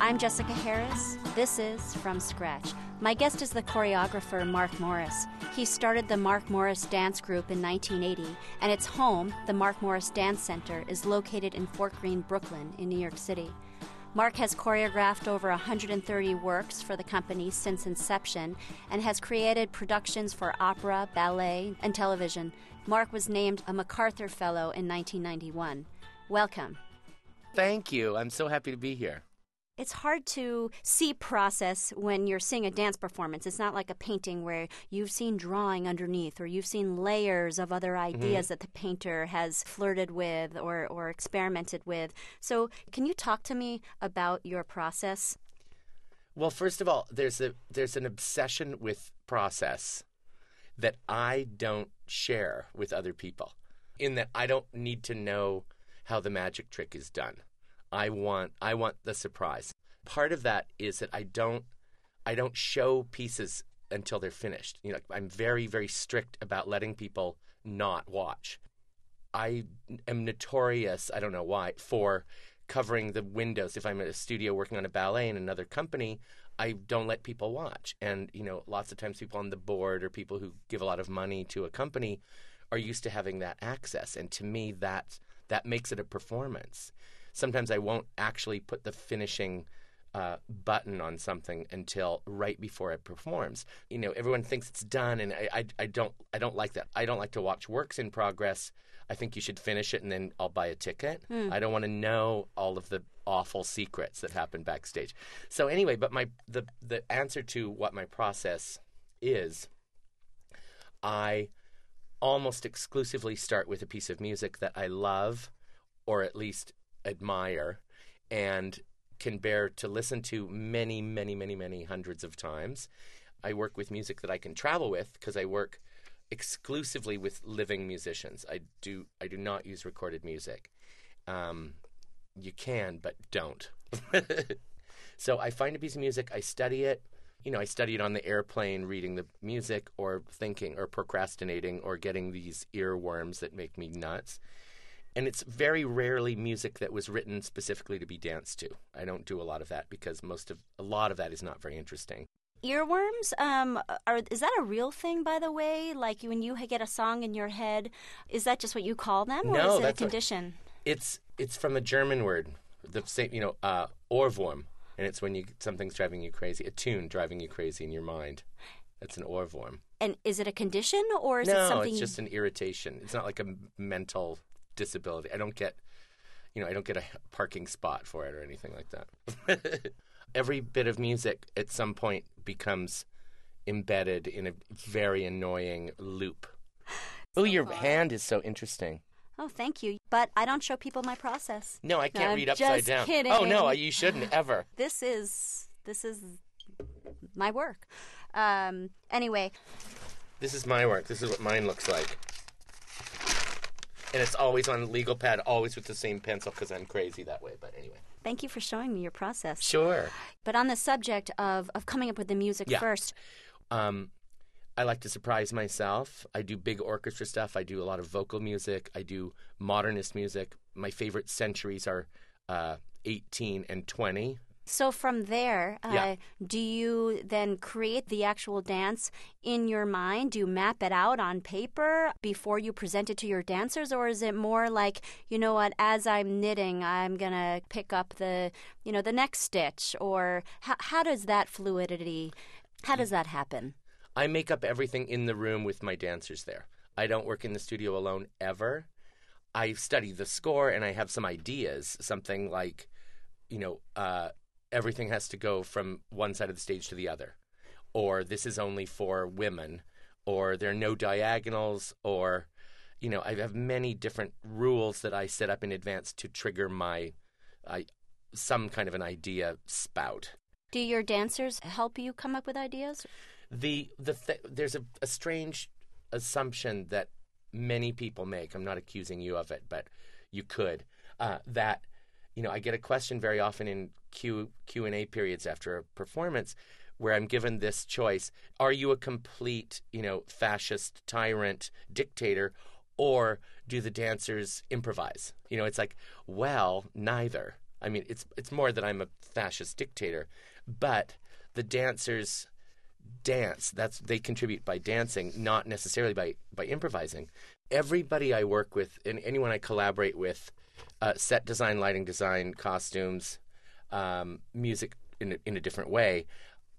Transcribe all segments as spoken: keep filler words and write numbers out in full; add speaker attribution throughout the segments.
Speaker 1: I'm Jessica Harris. This is From Scratch. My guest is the choreographer Mark Morris. He started the Mark Morris Dance Group in nineteen eighty, and its home, the Mark Morris Dance Center, is located in Fort Greene, Brooklyn, in New York City. Mark has choreographed over one hundred thirty works for the company since inception and has created productions for opera, ballet, and television. Mark was named a MacArthur Fellow in nineteen ninety-one. Welcome.
Speaker 2: Thank you. I'm so happy to be here.
Speaker 1: It's hard to see process when you're seeing a dance performance. It's not like a painting where you've seen drawing underneath or you've seen layers of other ideas mm-hmm. that the painter has flirted with or, or experimented with. So can you talk to me about your process?
Speaker 2: Well, first of all, there's a there's an obsession with process that I don't share with other people, in that I don't need to know how the magic trick is done. I want I want the surprise. Part of that is that I don't I don't show pieces until they're finished. You know, I'm very, very strict about letting people not watch. I am notorious, I don't know why, for covering the windows. If I'm at a studio working on a ballet in another company, I don't let people watch. And, you know, lots of times people on the board or people who give a lot of money to a company are used to having that access. And to me, that that makes it a performance. Sometimes I won't actually put the finishing uh, button on something until right before it performs. You know, everyone thinks it's done, and I, I, I don't I don't like that. I don't like to watch works in progress. I think you should finish it, and then I'll buy a ticket. Mm. I don't want to know all of the awful secrets that happen backstage. So anyway, but my the the answer to what my process is, I almost exclusively start with a piece of music that I love, or at least admire, and can bear to listen to many, many, many, many hundreds of times. I work with music that I can travel with because I work exclusively with living musicians. I do I do not use recorded music. Um, you can, but don't. So I find a piece of music, I study it. You know, I study it on the airplane, reading the music or thinking or procrastinating or getting these earworms that make me nuts. And it's very rarely music that was written specifically to be danced to. I don't do a lot of that because most of a lot of that is not very interesting.
Speaker 1: Earworms, um, are is that a real thing, by the way? Like when you get a song in your head, is that just what you call them, or
Speaker 2: no,
Speaker 1: is it
Speaker 2: that's
Speaker 1: a condition?
Speaker 2: What, it's it's from a German word, the same, you know, uh, Ohrwurm, and it's when you something's driving you crazy, a tune driving you crazy in your mind. That's an Ohrwurm.
Speaker 1: And is it a condition, or is
Speaker 2: no,
Speaker 1: it something?
Speaker 2: No, it's just an irritation. It's not like a mental disability. I don't get, you know, I don't get a parking spot for it or anything like that. Every bit of music at some point becomes embedded in a very annoying loop. Oh, your fun. Hand is so interesting.
Speaker 1: Oh, thank you. But I don't show people my process.
Speaker 2: No, I can't
Speaker 1: I'm
Speaker 2: read upside
Speaker 1: just
Speaker 2: down.
Speaker 1: Kidding.
Speaker 2: Oh no, you shouldn't ever.
Speaker 1: This is this is my work. Um, anyway.
Speaker 2: This is my work. This is what mine looks like. And it's always on legal pad, always with the same pencil because I'm crazy that way. But anyway.
Speaker 1: Thank you for showing me your process.
Speaker 2: Sure.
Speaker 1: But on the subject of, of coming up with the music
Speaker 2: yeah.
Speaker 1: first.
Speaker 2: Um, I like to surprise myself. I do big orchestra stuff. I do a lot of vocal music. I do modernist music. My favorite centuries are uh, eighteen and twenty.
Speaker 1: So from there, uh,
Speaker 2: yeah.
Speaker 1: do you then create the actual dance in your mind? Do you map it out on paper before you present it to your dancers? Or is it more like, you know what, as I'm knitting, I'm going to pick up the, you know, the next stitch? Or how, how does that fluidity, how does that happen?
Speaker 2: I make up everything in the room with my dancers there. I don't work in the studio alone ever. I study the score and I have some ideas, something like, you know, uh, everything has to go from one side of the stage to the other, or this is only for women, or there are no diagonals, or, you know, I have many different rules that I set up in advance to trigger my, uh, some kind of an idea spout.
Speaker 1: Do your dancers help you come up with ideas?
Speaker 2: The the th- there's a, a strange assumption that many people make. I'm not accusing you of it, but you could, uh, that. You know, I get a question very often in Q, Q and A periods after a performance where I'm given this choice. Are you a complete, you know, fascist tyrant dictator, or do the dancers improvise? You know, it's like, well, neither. I mean, it's it's more that I'm a fascist dictator, but the dancers dance. That's they contribute by dancing, not necessarily by, by improvising. Everybody I work with and anyone I collaborate with, uh, set design, lighting design, costumes, um, music in a, in a different way,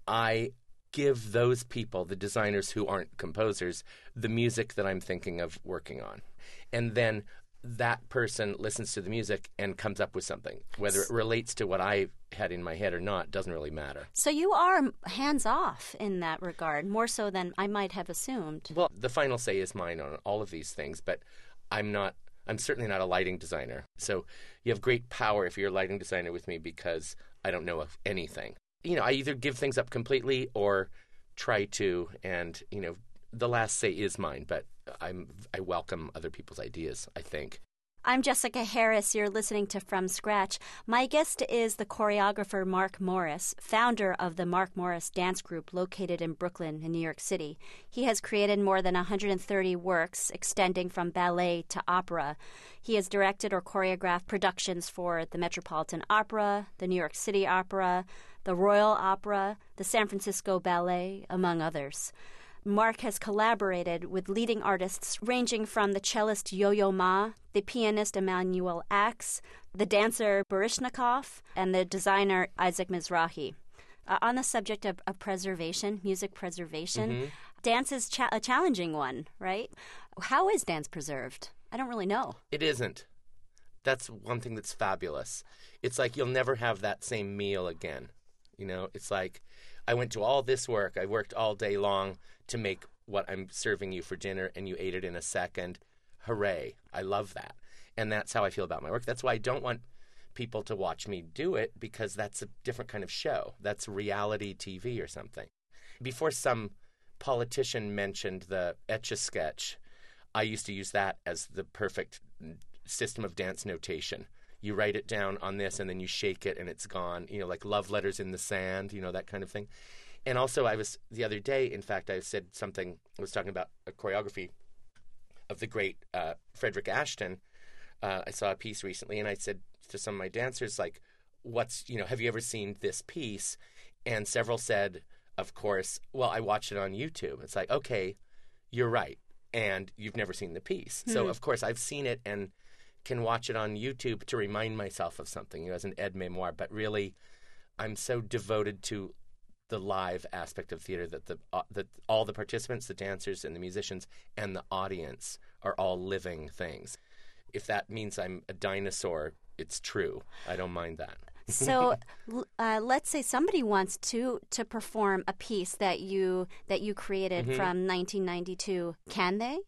Speaker 2: I give those people, the designers who aren't composers, the music that I'm thinking of working on. And then that person listens to the music and comes up with something. Whether it relates to what I had in my head or not doesn't really matter.
Speaker 1: So you are hands-off in that regard, more so than I might have assumed.
Speaker 2: Well, the final say is mine on all of these things, but I'm not, I'm certainly not a lighting designer. So you have great power if you're a lighting designer with me because I don't know of anything. You know, I either give things up completely or try to, and, you know, the last say is mine, but I'm I welcome other people's ideas, I think.
Speaker 1: I'm Jessica Harris. You're listening to From Scratch. My guest is the choreographer Mark Morris, founder of the Mark Morris Dance Group located in Brooklyn in New York City. He has created more than one hundred thirty works extending from ballet to opera. He has directed or choreographed productions for the Metropolitan Opera, the New York City Opera, the Royal Opera, the San Francisco Ballet, among others. Mark has collaborated with leading artists ranging from the cellist Yo-Yo Ma, the pianist Emanuel Ax, the dancer Baryshnikov, and the designer Isaac Mizrahi. Uh, on the subject of, of preservation, music preservation, mm-hmm. dance is cha- a challenging one, right? How is dance preserved? I don't really know.
Speaker 2: It isn't. That's one thing that's fabulous. It's like you'll never have that same meal again. You know, it's like I went to all this work. I worked all day long to make what I'm serving you for dinner, and you ate it in a second. Hooray. I love that. And that's how I feel about my work. That's why I don't want people to watch me do it, because that's a different kind of show. That's reality T V or something. Before some politician mentioned the Etch-a-Sketch, I used to use that as the perfect system of dance notation. You write it down on this, and then you shake it, and it's gone. You know, like love letters in the sand, you know, that kind of thing. And also, I was, the other day, in fact, I said something, I was talking about a choreography of the great uh, Frederick Ashton. Uh, I saw a piece recently, and I said to some of my dancers, like, what's, you know, have you ever seen this piece? And several said, of course, well, I watched it on YouTube. It's like, okay, you're right. And you've never seen the piece. Mm-hmm. So, of course, I've seen it and can watch it on YouTube to remind myself of something, you know, as an aide-memoire. But really, I'm so devoted to the live aspect of theater that the uh, that all the participants, the dancers and the musicians and the audience are all living things. If that means I'm a dinosaur, it's true. I don't mind that.
Speaker 1: So uh, let's say somebody wants to to perform a piece that you that you created mm-hmm. from nineteen ninety-two. Can they?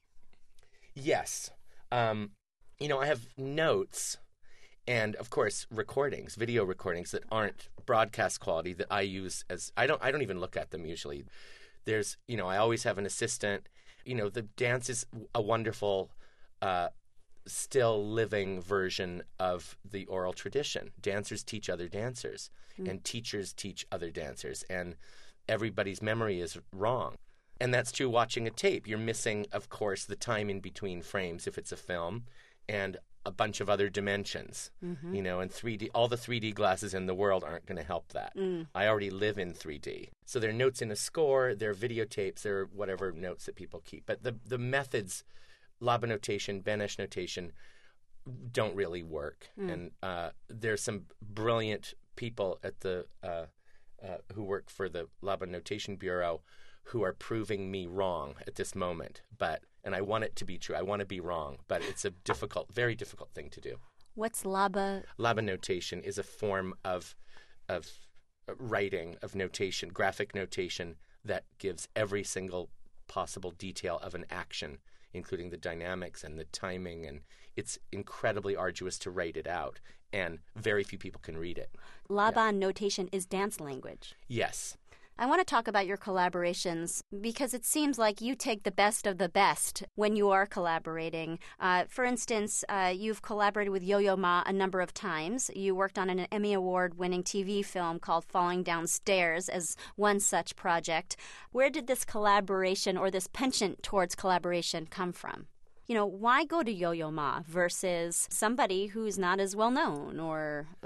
Speaker 2: Yes. Um, you know, I have notes and, of course, recordings, video recordings that aren't broadcast quality that I use as I don't I don't even look at them usually. There's, you know, I always have an assistant. You know, the dance is a wonderful uh, still living version of the oral tradition. Dancers teach other dancers, mm. and teachers teach other dancers, and everybody's memory is wrong. And that's true watching a tape. You're missing, of course, the time in between frames if it's a film, and a bunch of other dimensions, mm-hmm. you know, and three D, all the three D glasses in the world aren't going to help that. Mm. I already live in three D. So there are notes in a score, there are videotapes, there are whatever notes that people keep. But the, the methods, Laba notation, Benesch notation, don't really work. Mm. And uh, there's some brilliant people at the uh, uh, who work for the Laba Notation Bureau who are proving me wrong at this moment. But and I want it to be true. I want to be wrong, but it's a difficult, very difficult thing to do.
Speaker 1: What's Laba?
Speaker 2: Laba notation is a form of of writing, of notation, graphic notation that gives every single possible detail of an action, including the dynamics and the timing, and it's incredibly arduous to write it out, and very few people can read it.
Speaker 1: Laban yeah. notation is dance language.
Speaker 2: Yes.
Speaker 1: I want to talk about your collaborations because it seems like you take the best of the best when you are collaborating. Uh, for instance, uh, you've collaborated with Yo-Yo Ma a number of times. You worked on an Emmy Award-winning T V film called Falling Downstairs as one such project. Where did this collaboration or this penchant towards collaboration come from? You know, why go to Yo-Yo Ma versus somebody who's not as well known or...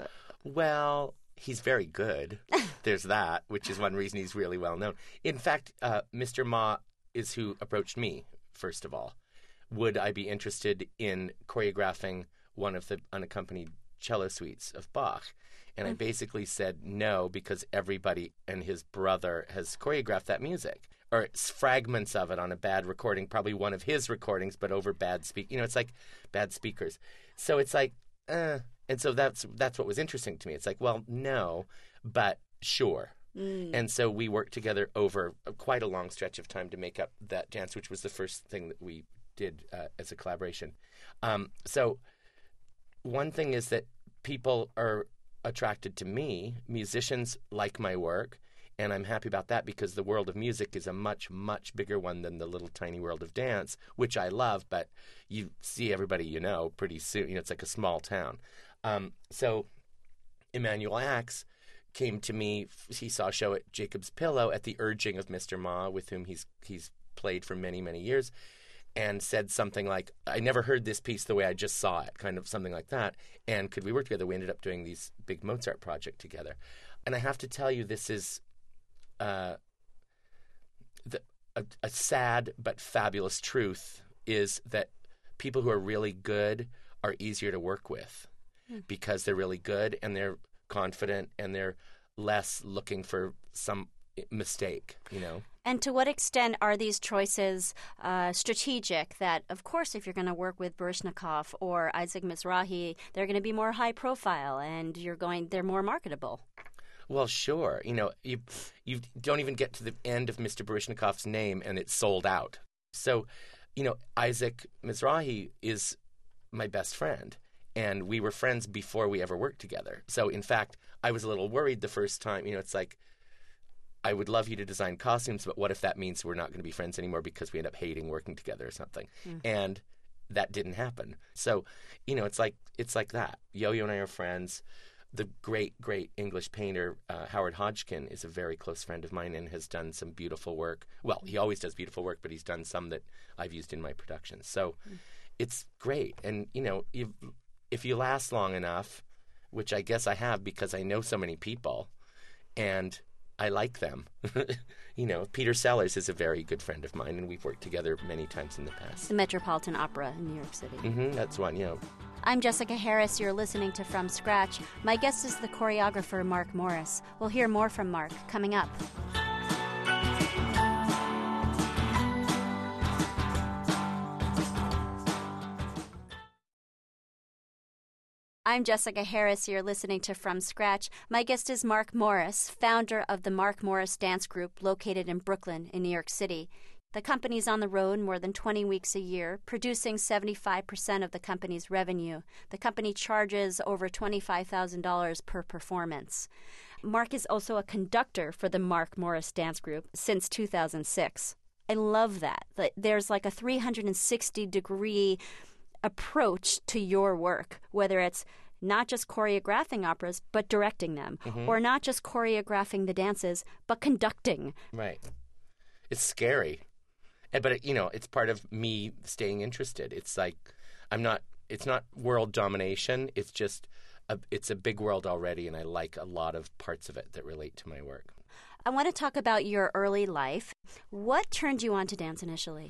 Speaker 2: Well, he's very good. There's that, which is one reason he's really well known. In fact, uh, Mister Ma is who approached me, first of all. Would I be interested in choreographing one of the unaccompanied cello suites of Bach? And mm. I basically said no, because everybody and his brother has choreographed that music, or it's fragments of it on a bad recording, probably one of his recordings, but over bad speak. You know, it's like bad speakers. So it's like, uh, and so that's that's what was interesting to me. It's like, well, no, but sure. Mm. And so we worked together over quite a long stretch of time to make up that dance, which was the first thing that we did uh, as a collaboration. Um, so one thing is that people are attracted to me. Musicians like my work, and I'm happy about that, because the world of music is a much, much bigger one than the little tiny world of dance, which I love, but you see everybody you know pretty soon. You know, it's like a small town. Um, so Emanuel Axe came to me. He saw a show at Jacob's Pillow at the urging of Mister Ma, with whom he's he's played for many, many years, and said something like, I never heard this piece the way I just saw it, kind of something like that. And could we work together? We ended up doing these big Mozart project together. And I have to tell you, this is uh, the, a, a sad but fabulous truth, is that people who are really good are easier to work with mm. because they're really good and they're confident and they're less looking for some mistake, you know.
Speaker 1: And to what extent are these choices uh, strategic? That, of course, if you're going to work with Baryshnikov or Isaac Mizrahi, they're going to be more high profile, and you're going, they're more marketable.
Speaker 2: Well, sure. You know, you you don't even get to the end of Mister Baryshnikov's name, and it's sold out. So, you know, Isaac Mizrahi is my best friend, and we were friends before we ever worked together. So, in fact, I was a little worried the first time. You know, it's like, I would love you to design costumes, but what if that means we're not going to be friends anymore because we end up hating working together or something? Mm. And that didn't happen. So, you know, it's like it's like that. Yo-Yo and I are friends. The great, great English painter uh, Howard Hodgkin is a very close friend of mine and has done some beautiful work. Well, he always does beautiful work, but he's done some that I've used in my productions. So mm. it's great. And, you know, you, if you last long enough, which I guess I have because I know so many people, and I like them. You know, Peter Sellers is a very good friend of mine, and we've worked together many times in the past.
Speaker 1: The Metropolitan Opera in New York City.
Speaker 2: Mm-hmm, that's one, yeah.
Speaker 1: I'm Jessica Harris. You're listening to From Scratch. My guest is the choreographer Mark Morris. We'll hear more from Mark coming up. I'm Jessica Harris. You're listening to From Scratch. My guest is Mark Morris, founder of the Mark Morris Dance Group, located in Brooklyn in New York City. The company's on the road more than twenty weeks a year, producing seventy-five percent of the company's revenue. The company charges over twenty-five thousand dollars per performance. Mark is also a conductor for the Mark Morris Dance Group since two thousand six. I love that. There's like a three hundred sixty degree approach to your work, whether it's not just choreographing operas, but directing them, mm-hmm. or not just choreographing the dances, but conducting.
Speaker 2: Right. It's scary. But, you know, it's part of me staying interested. It's like, I'm not, it's not world domination. It's just, a, it's a big world already, and I like a lot of parts of it that relate to my work.
Speaker 1: I want to talk about your early life. What turned you on to dance initially?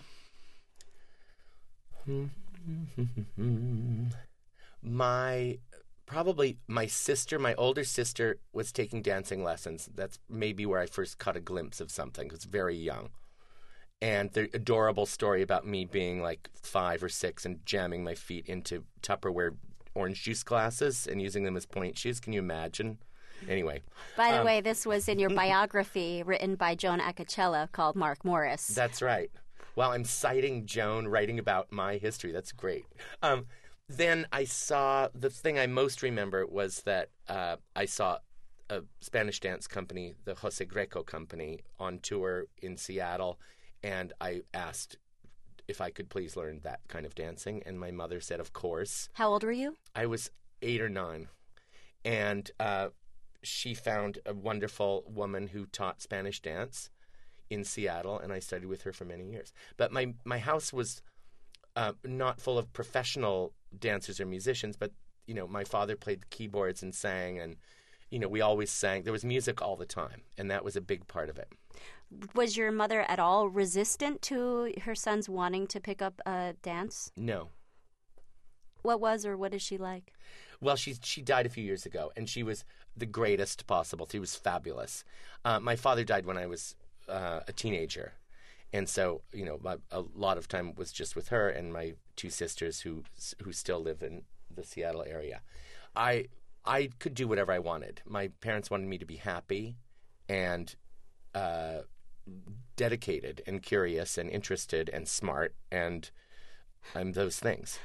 Speaker 2: my probably my sister, my older sister, was taking dancing lessons. That's maybe where I first caught a glimpse of something. I was very young. And the adorable story about me being like five or six and jamming my feet into Tupperware orange juice glasses and using them as point shoes. Can you imagine? Anyway.
Speaker 1: By the
Speaker 2: um,
Speaker 1: way, this was in your biography written by Joan Acocella called Mark Morris.
Speaker 2: That's right. Well, I'm citing Joan, writing about my history. That's great. Um, then I saw, the thing I most remember was that uh, I saw a Spanish dance company, the Jose Greco Company, on tour in Seattle, and I asked if I could please learn that kind of dancing, and my mother said, of course.
Speaker 1: How old were you?
Speaker 2: I was eight or nine, and uh, she found a wonderful woman who taught Spanish dance in Seattle, and I studied with her for many years. But my, my house was uh, not full of professional dancers or musicians, but you know, my father played keyboards and sang, and, you know, we always sang. There was music all the time, and that was a big part of it.
Speaker 1: Was your mother at all resistant to her sons wanting to pick up uh, dance?
Speaker 2: No.
Speaker 1: What was or what is she like?
Speaker 2: Well, she she died a few years ago, and she was the greatest possible. She was fabulous. Uh, my father died when I was uh, a teenager, and so, you know, my, a lot of time was just with her and my two sisters who who still live in the Seattle area. I I could do whatever I wanted. My parents wanted me to be happy and uh, dedicated and curious and interested and smart, and I'm those things.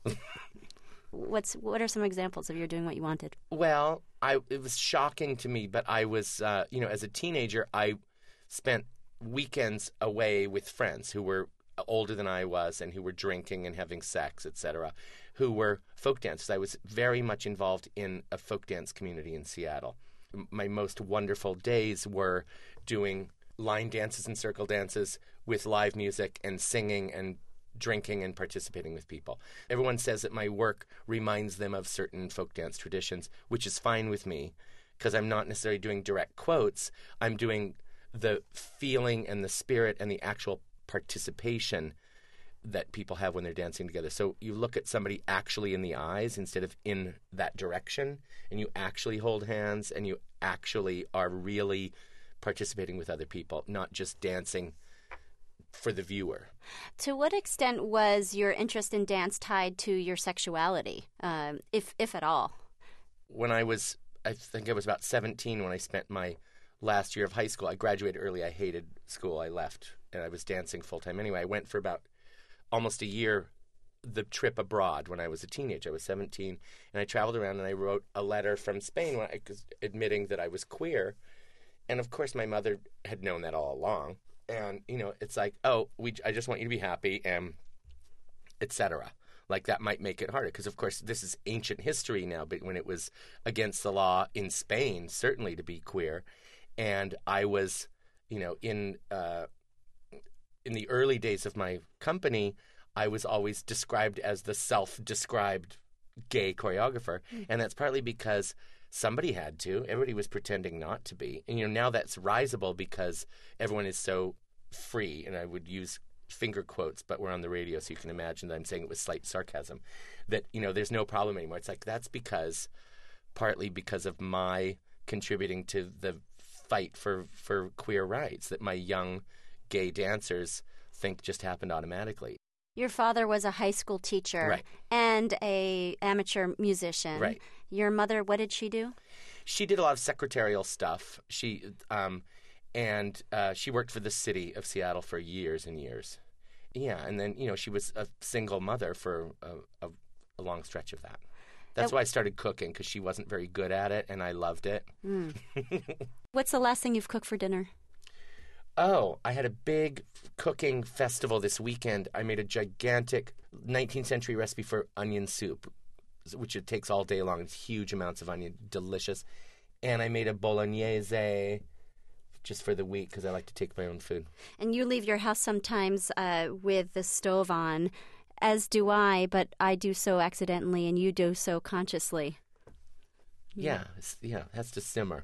Speaker 1: What's what are some examples of you doing what you wanted?
Speaker 2: Well, I it was shocking to me, but I was, uh, you know, as a teenager, I spent weekends away with friends who were older than I was and who were drinking and having sex, et cetera, who were folk dancers. I was very much involved in a folk dance community in Seattle. My most wonderful days were doing line dances and circle dances with live music and singing and drinking and participating with people. Everyone says that my work reminds them of certain folk dance traditions, which is fine with me because I'm not necessarily doing direct quotes. I'm doing the feeling and the spirit and the actual participation that people have when they're dancing together. So you look at somebody actually in the eyes instead of in that direction, and you actually hold hands, and you actually are really participating with other people, not just dancing for the viewer.
Speaker 1: To what extent was your interest in dance tied to your sexuality, um, if if at all?
Speaker 2: When I was, I think I was about seventeen when I spent my last year of high school. I graduated early. I hated school. I left, and I was dancing full-time anyway. I went for about almost a year, the trip abroad when I was a teenager. I was seventeen, and I traveled around, and I wrote a letter from Spain when I was admitting that I was queer. And, of course, my mother had known that all along. And, you know, it's like, oh, we, I just want you to be happy, and et cetera. Like, that might make it harder because, of course, this is ancient history now, but when it was against the law in Spain, certainly, to be queer. And I was, you know, in uh, in the early days of my company, I was always described as the self-described gay choreographer. Mm. And that's partly because somebody had to. Everybody was pretending not to be. And, you know, now that's risible because everyone is so free. And I would use finger quotes, but we're on the radio, so you can imagine that I'm saying it with slight sarcasm, that, you know, there's no problem anymore. It's like that's because, partly because of my contributing to the fight for, for queer rights that my young gay dancers think just happened automatically.
Speaker 1: Your father was a high school teacher,
Speaker 2: right,
Speaker 1: and a amateur musician.
Speaker 2: Right.
Speaker 1: Your mother, what did she do?
Speaker 2: She did a lot of secretarial stuff. She um, and uh, she worked for the city of Seattle for years and years. Yeah, and then, you know, she was a single mother for a, a, a long stretch of that. That's why I started cooking, because she wasn't very good at it, and I loved it. Mm.
Speaker 1: What's the last thing you've cooked for dinner?
Speaker 2: Oh, I had a big cooking festival this weekend. I made a gigantic nineteenth century recipe for onion soup, which it takes all day long. It's huge amounts of onion, delicious. And I made a bolognese just for the week because I like to take my own food. And
Speaker 1: you leave your house sometimes uh, with the stove on, as do I, but I do so accidentally and you do so consciously.
Speaker 2: Yeah, it's, yeah, it has to simmer.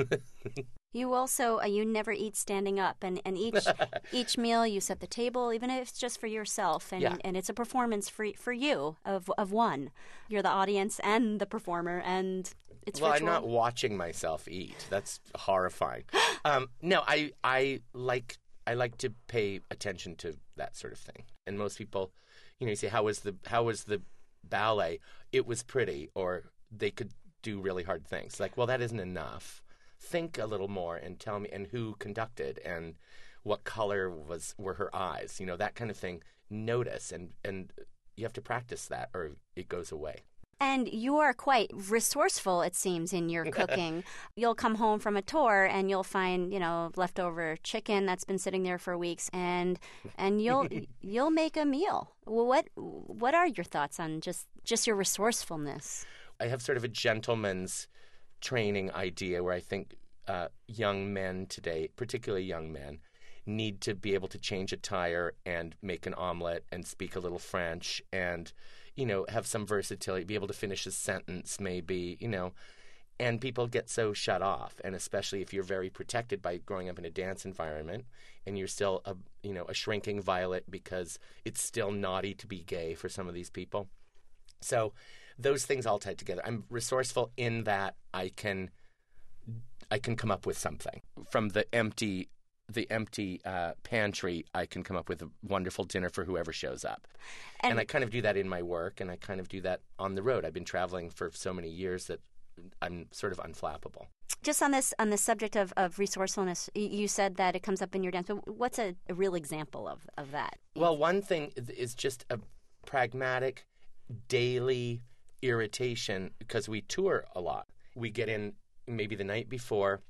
Speaker 1: You also, uh, you never eat standing up, and, and each each meal you set the table, even if it's just for yourself, and,
Speaker 2: yeah.
Speaker 1: and it's a performance for for you of of one. You're the audience and the performer, and it's
Speaker 2: well,
Speaker 1: ritual.
Speaker 2: I'm not watching myself eat. That's horrifying. um, no, I I like I like to pay attention to that sort of thing, and most people, you know, you say, how was the how was the ballet? It was pretty, or they could do really hard things. Like, well, that isn't enough. Think a little more and tell me, and who conducted, and what color was were her eyes, you know, that kind of thing. Notice, and, and you have to practice that or it goes away.
Speaker 1: And you are quite resourceful, it seems, in your cooking. You'll come home from a tour and you'll find, you know, leftover chicken that's been sitting there for weeks, and and you'll you'll make a meal. What what are your thoughts on just, just your resourcefulness?
Speaker 2: I have sort of a gentleman's training idea where I think uh, young men today, particularly young men, need to be able to change a tire and make an omelet and speak a little French and, you know, have some versatility, be able to finish a sentence maybe, you know. And people get so shut off, and especially if you're very protected by growing up in a dance environment, and you're still a you know a shrinking violet because it's still naughty to be gay for some of these people. So those things all tied together. I'm resourceful in that I can I can come up with something from the empty the empty uh, pantry. I can come up with a wonderful dinner for whoever shows up, and, and I kind of do that in my work, and I kind of do that on the road. I've been traveling for so many years that I'm sort of unflappable.
Speaker 1: Just on this on the subject of, of resourcefulness, you said that it comes up in your dance, but what's a, a real example of, of that?
Speaker 2: Well, one thing is just a pragmatic daily irritation because we tour a lot. We get in maybe the night before.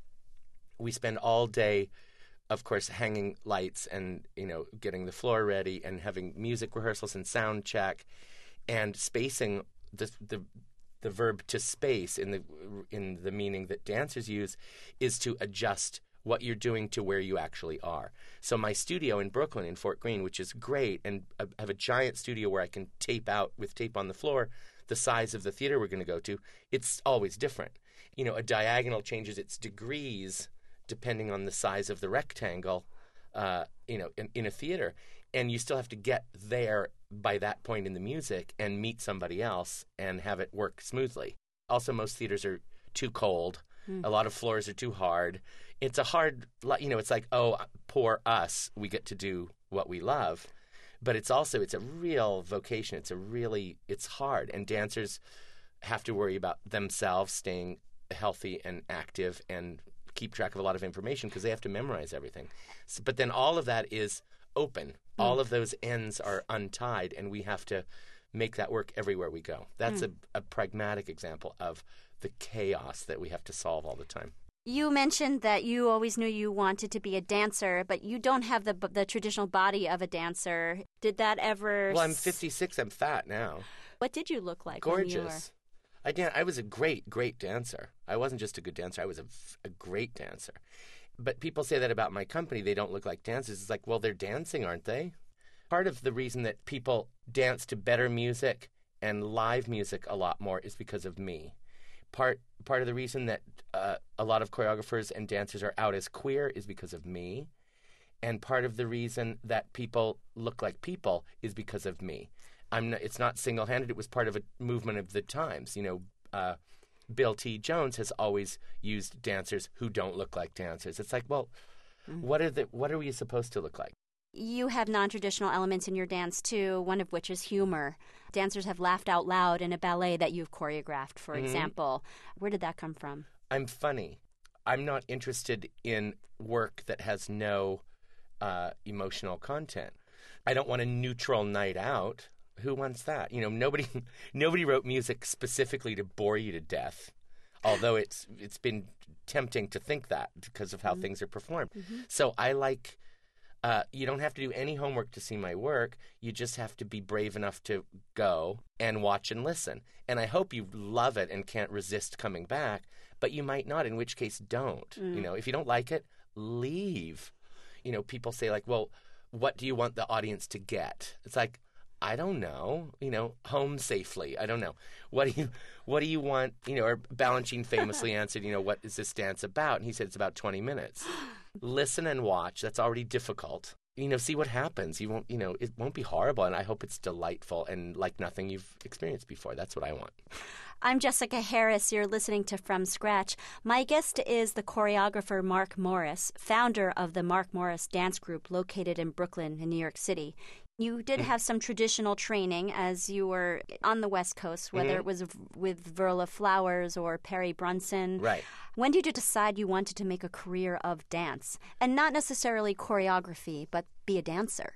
Speaker 2: We spend all day, of course, hanging lights and, you know, getting the floor ready and having music rehearsals and sound check and spacing the the The verb to space in the in the meaning that dancers use is to adjust what you're doing to where you actually are. So my studio in Brooklyn, in Fort Greene, which is great, and I have a giant studio where I can tape out with tape on the floor the size of the theater we're going to go to, it's always different. You know, a diagonal changes its degrees depending on the size of the rectangle, uh, you know, in, in a theater. And you still have to get there by that point in the music and meet somebody else and have it work smoothly. Also, most theaters are too cold. Mm. A lot of floors are too hard. It's a hard, you know, it's like, oh, poor us, we get to do what we love. But it's also, it's a real vocation. It's a really, it's hard. And dancers have to worry about themselves staying healthy and active and keep track of a lot of information because they have to memorize everything. So, but then all of that is open. Mm. All of those ends are untied, and we have to make that work everywhere we go. That's mm. a, a pragmatic example of the chaos that we have to solve all the time.
Speaker 1: You mentioned that you always knew you wanted to be a dancer, but you don't have the the traditional body of a dancer. Did that ever...
Speaker 2: Well, I'm fifty-six. I'm fat now.
Speaker 1: What did you look like
Speaker 2: Gorgeous.
Speaker 1: when you were...
Speaker 2: I, dan- I was a great, great dancer. I wasn't just a good dancer. I was a, a great dancer. But people say that about my company. They don't look like dancers. It's like, well, they're dancing, aren't they? Part of the reason that people dance to better music and live music a lot more is because of me. Part part of the reason that uh, a lot of choreographers and dancers are out as queer is because of me. And part of the reason that people look like people is because of me. I'm not, it's not single-handed. It was part of a movement of the times. You know, uh, Bill T. Jones has always used dancers who don't look like dancers. It's like, well, mm-hmm. what are the what are we supposed to look like?
Speaker 1: You have non-traditional elements in your dance, too, one of which is humor. Dancers have laughed out loud in a ballet that you've choreographed, for mm-hmm. example. Where did that come from?
Speaker 2: I'm funny. I'm not interested in work that has no uh, emotional content. I don't want a neutral night out. Who wants that? You know, nobody nobody wrote music specifically to bore you to death, although it's it's been tempting to think that because of how mm-hmm. things are performed. Mm-hmm. So I like... Uh, you don't have to do any homework to see my work. You just have to be brave enough to go and watch and listen. And I hope you love it and can't resist coming back, but you might not, in which case don't. Mm. You know, if you don't like it, leave. You know, people say like, well, what do you want the audience to get? It's like, I don't know, you know, home safely. I don't know. What do you what do you want? You know, or Balanchine famously answered, you know, what is this dance about? And he said it's about twenty minutes. Listen and watch. That's already difficult. You know, see what happens. You won't, you know, it won't be horrible. And I hope it's delightful and like nothing you've experienced before. That's what I want.
Speaker 1: I'm Jessica Harris. You're listening to From Scratch. My guest is the choreographer Mark Morris, founder of the Mark Morris Dance Group located in Brooklyn in New York City. You did have some traditional training as you were on the West Coast, whether mm-hmm. it was with Verla Flowers or Perry Brunson.
Speaker 2: Right.
Speaker 1: When did you decide you wanted to make a career of dance? And not necessarily choreography, but be a dancer?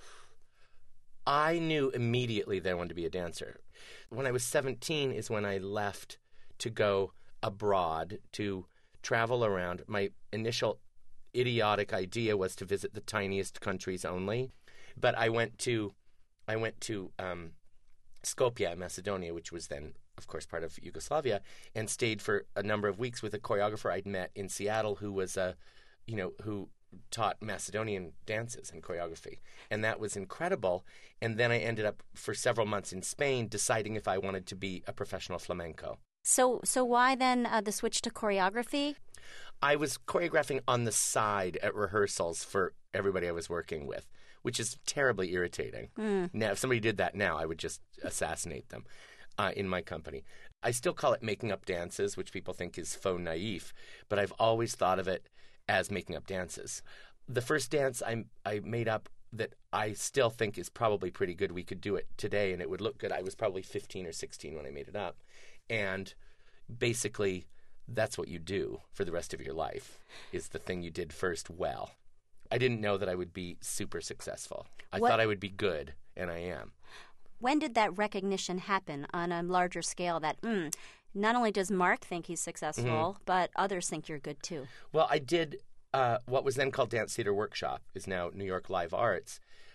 Speaker 2: I knew immediately that I wanted to be a dancer. When I was seventeen is when I left to go abroad, to travel around. My initial idiotic idea was to visit the tiniest countries only. But I went to, I went to um, Skopje, Macedonia, which was then, of course, part of Yugoslavia, and stayed for a number of weeks with a choreographer I'd met in Seattle, who was a, you know, who taught Macedonian dances and choreography. And that was incredible. And then I ended up for several months in Spain deciding if I wanted to be a professional flamenco.
Speaker 1: So so why then uh, the switch to choreography?
Speaker 2: I was choreographing on the side at rehearsals for everybody I was working with, which is terribly irritating. Mm. Now, if somebody did that now, I would just assassinate them uh, in my company. I still call it making up dances, which people think is faux naif, but I've always thought of it as making up dances. The first dance I, I made up that I still think is probably pretty good, we could do it today and it would look good. I was probably fifteen or sixteen when I made it up. And basically, that's what you do for the rest of your life, is the thing you did first well. I didn't know that I would be super successful. I what? thought I would be good, and I am.
Speaker 1: When did that recognition happen on a larger scale that, mm, not only does Mark think he's successful, mm-hmm. but others think you're good too?
Speaker 2: Well, I did uh, what was then called Dance Theater Workshop, is now New York Live Arts.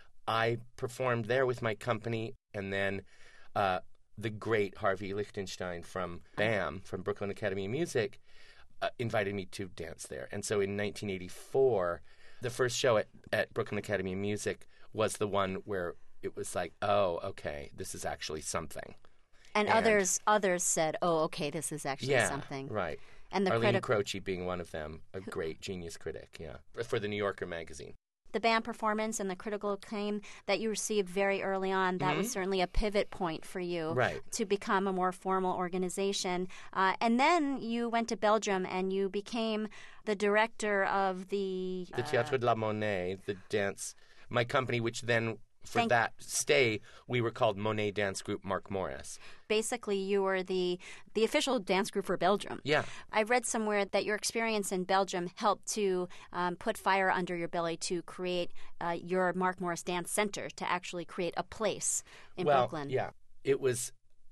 Speaker 2: I performed there with my company, and then uh, the great Harvey Lichtenstein from BAM, from Brooklyn Academy of Music, uh, invited me to dance there. And so in nineteen eighty-four, the first show at, at Brooklyn Academy of Music was the one where it was like, oh, okay, this is actually something.
Speaker 1: And, and others others said, oh, okay, this is actually
Speaker 2: yeah,
Speaker 1: something.
Speaker 2: Right.
Speaker 1: And the
Speaker 2: Arlene
Speaker 1: critic-
Speaker 2: Croce being one of them, a great genius critic, yeah, for the New Yorker magazine.
Speaker 1: The BAM performance and the critical acclaim that you received very early on, that mm-hmm. was certainly a pivot point for you
Speaker 2: right.
Speaker 1: to become a more formal organization. Uh, and then you went to Belgium and you became the director of the...
Speaker 2: The
Speaker 1: uh,
Speaker 2: Théâtre de la Monnaie, the dance, my company, which then... For
Speaker 1: Thank-
Speaker 2: that stay, we were called Monet Dance Group Mark Morris.
Speaker 1: Basically, you were the the official dance group for Belgium.
Speaker 2: Yeah.
Speaker 1: I read somewhere that your experience in Belgium helped to um, put fire under your belly to create uh, your Mark Morris Dance Center, to actually create a place in
Speaker 2: well,
Speaker 1: Brooklyn.
Speaker 2: Yeah. It was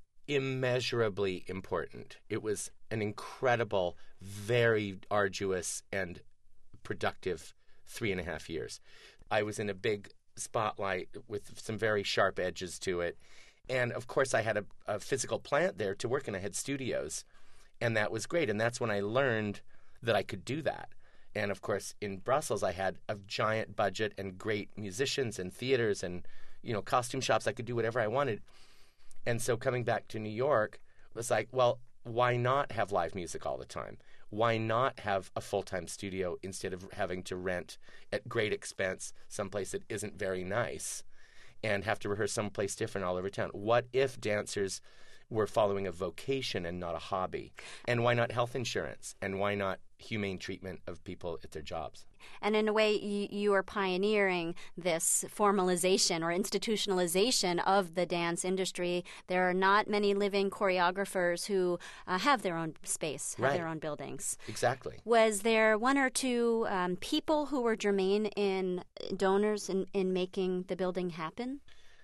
Speaker 2: immeasurably important. It was an incredible, very arduous and productive three and a half years. I was in a big spotlight with some very sharp edges to it. And, of course, I had a, a physical plant there to work in. I had studios, and that was great. And that's when I learned that I could do that. And, of course, in Brussels, I had a giant budget and great musicians and theaters and, you know, costume shops. I could do whatever I wanted. And so coming back to New York was like, well, why not have live music all the time? Why not have a full-time studio instead of having to rent at great expense someplace that isn't very nice and have to rehearse someplace different all over town? What if dancers were following a vocation and not a hobby? And why not health insurance? And why not humane treatment of people at their jobs?
Speaker 1: And in a way, you, you are pioneering this formalization or institutionalization of the dance industry. There are not many living choreographers who uh, have their own space, have
Speaker 2: right.
Speaker 1: their own buildings.
Speaker 2: Exactly.
Speaker 1: Was there one or two um, people who were germane in donors in, in making the building happen?